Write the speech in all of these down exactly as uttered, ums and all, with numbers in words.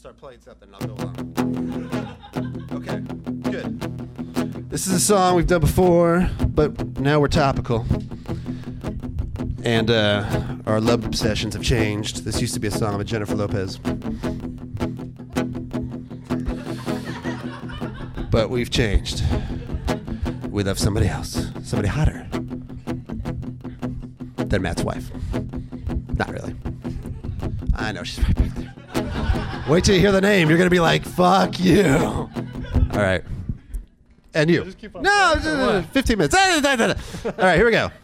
start playing something and I'll go along. Okay, good. This is a song we've done before, but now we're topical. And uh, our love obsessions have changed. This used to be a song of Jennifer Lopez. But we've changed. We love somebody else. Somebody hotter than Matt's wife. Not really. I know, she's right back there. Wait till you hear the name. You're going to be like, fuck you. All right. And you. Just keep on no, playing. fifteen minutes. All right, here we go.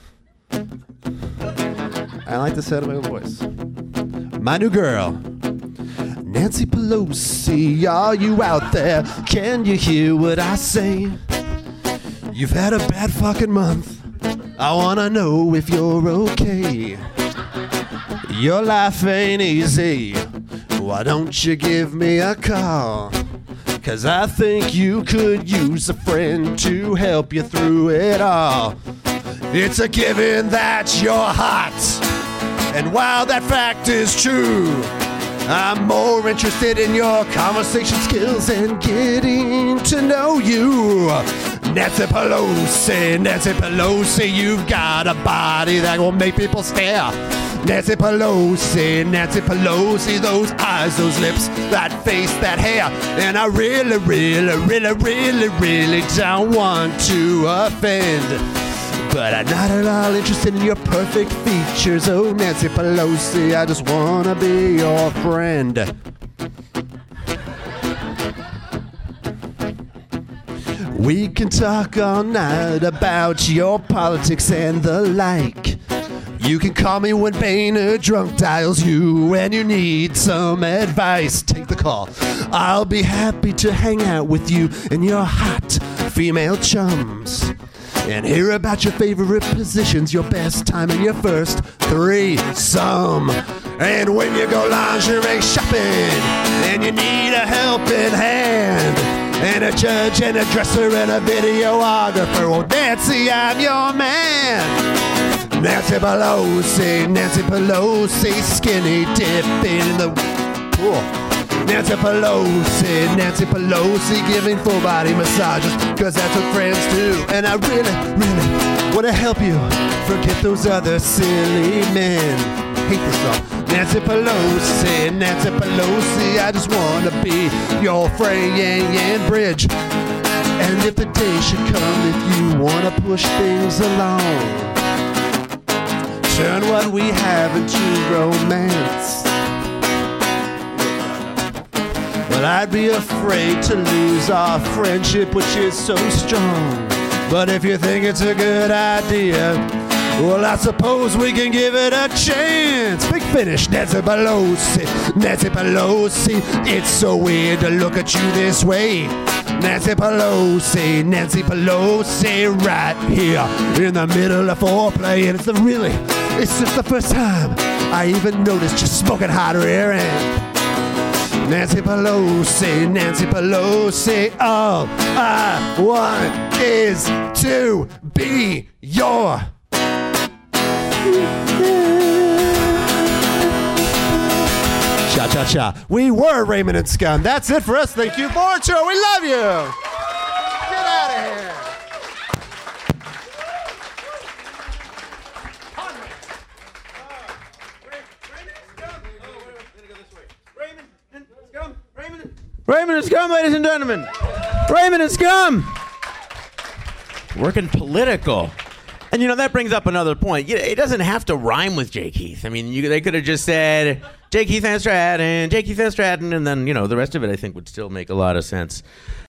I like the sound of my own voice. My new girl. Nancy Pelosi, are you out there? Can you hear what I say? You've had a bad fucking month. I wanna know if you're okay. Your life ain't easy. Why don't you give me a call? Cause I think you could use a friend to help you through it all. It's a given that you're hot. And while that fact is true, I'm more interested in your conversation skills and getting to know you. Nancy Pelosi, Nancy Pelosi, you've got a body that will make people stare. Nancy Pelosi, Nancy Pelosi, those eyes, those lips, that face, that hair. And I really, really, really, really, really don't want to offend. But I'm not at all interested in your perfect features. Oh, Nancy Pelosi, I just want to be your friend. We can talk all night about your politics and the like. You can call me when Boehner drunk dials you and you need some advice. Take the call. I'll be happy to hang out with you and your hot female chums and hear about your favorite positions, your best time, and your first threesome. And when you go lingerie shopping and you need a helping hand and a judge and a dresser and a videographer, well, Nancy, I'm your man. Nancy Pelosi, Nancy Pelosi, skinny dipping in the pool. Nancy Pelosi, Nancy Pelosi, giving full body massages, cause that's what friends do. And I really, really wanna help you forget those other silly men. Hate this song. Nancy Pelosi, Nancy Pelosi, I just wanna be your friend, Yang Yang Bridge. And if the day should come, if you wanna push things along, turn what we have into romance. Well, I'd be afraid to lose our friendship, which is so strong. But if you think it's a good idea, well, I suppose we can give it a chance. Big finish, Nancy Pelosi, Nancy Pelosi. It's so weird to look at you this way. Nancy Pelosi, Nancy Pelosi, right here in the middle of foreplay. And it's the really, it's just the first time I even noticed you smoking hot rear end. Nancy Pelosi, Nancy Pelosi, all I want is to be your cha cha cha. We were Raymond and Scum. That's it for us. Thank you, Board Show. We love you. Get out of here. Raymond and Scum, ladies and gentlemen. Raymond and Scum. Working political. And, you know, that brings up another point. It doesn't have to rhyme with Jay Keith. I mean, you, they could have just said Jay Keith and Stratton, Jay Keith and Stratton, and then, you know, the rest of it, I think, would still make a lot of sense.